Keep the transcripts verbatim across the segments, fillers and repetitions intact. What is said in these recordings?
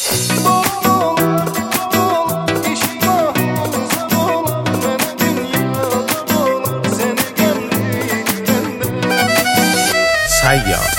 Sayyar.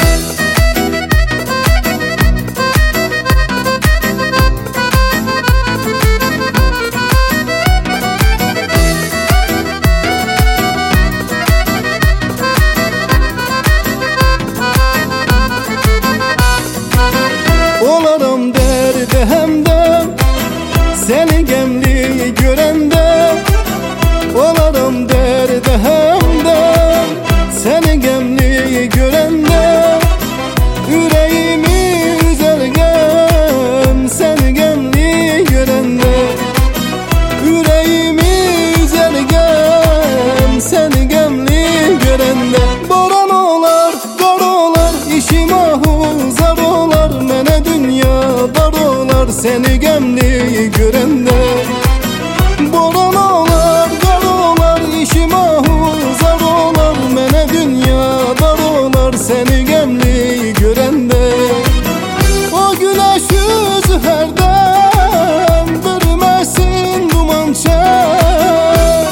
Olaram derde hemde seni gemli görende, olaram derde hemde seni gemli görende, yüreğimi üzergem seni gemli görende, yüreğimi üzergem seni gemli görende. Boran olar, kar olar, işim ahu zar olar, mene dünya dar olar seni gemli görende. Boran olar, kar olar, işim ahu zar olar, mene dünya dar olar seni gemli görende. O güneş yüzü herden bürümesin duman çer,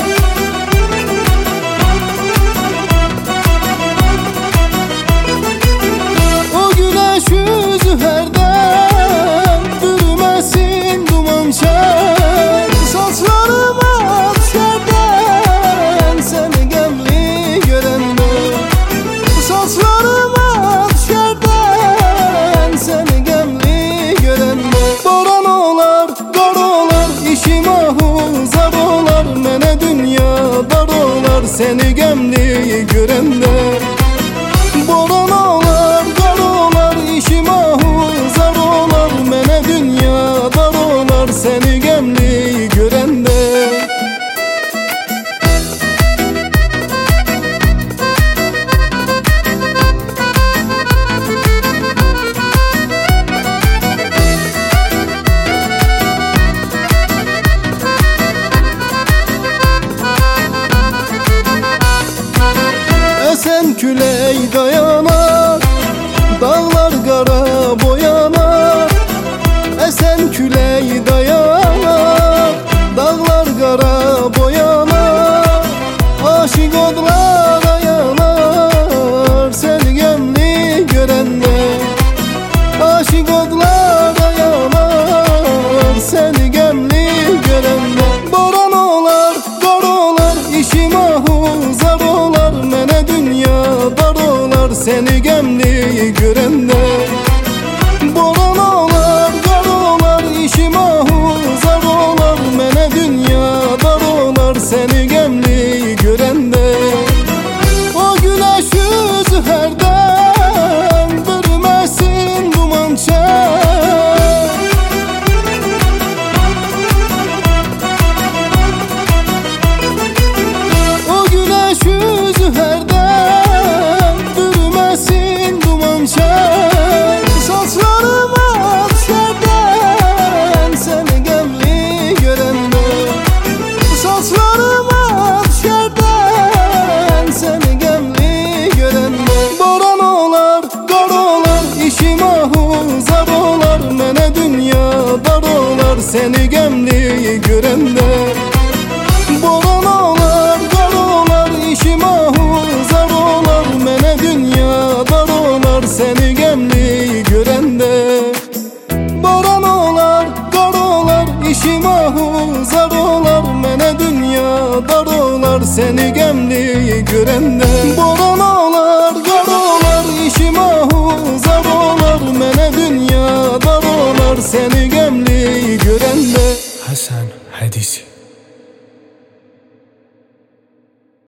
o güneş yüzü herden bürümesin duman çer. Saçlarıma düşerden seni gemli görende, saçlarıma düşerden seni gemli görende. Boran olar, kar olar, işim ahu zar olar, mene dünya dar olar seni gemli görende. Boran olar, kar olar, işim ahu zar olar, mene dünya dar olar seni gemli görende. Esen küley dayanar, dağlar kara boyanar. Esen küley dayanar, dağlar kara boyanar. Aşık odlar ayanar seni gemli görende, aşık odlar ayanar seni gemli görende. Boran olar, kar olar, işim ahu zar olar, mene dünya dar olar seni gemli görende. Boran olar, kar olar, işim ahu zar olar, mene dünya dar olar seni gemli görende. O güneş yüzü herden bürümesin duman çer, o güneş yüzü herden bürümesin duman çer. Saçlarıma düşerden seni gemli görende, saçlarıma düşerden seni gemli görende. Boran olar, kar olar, işim ahu zar olar, mene dünya dar olar seni gemli görende. Boran olar, kar olar, işim ahu zar olar, mene dünya dar olar seni gemli görende. Boran olar, kar olar, işim ahu zar olar, mene dünya dar olar seni gemli görende. Boran olar, kar olar, işim ahu zar olar, mene dünya dar olar seni gemli görende. Hasan Hadisi.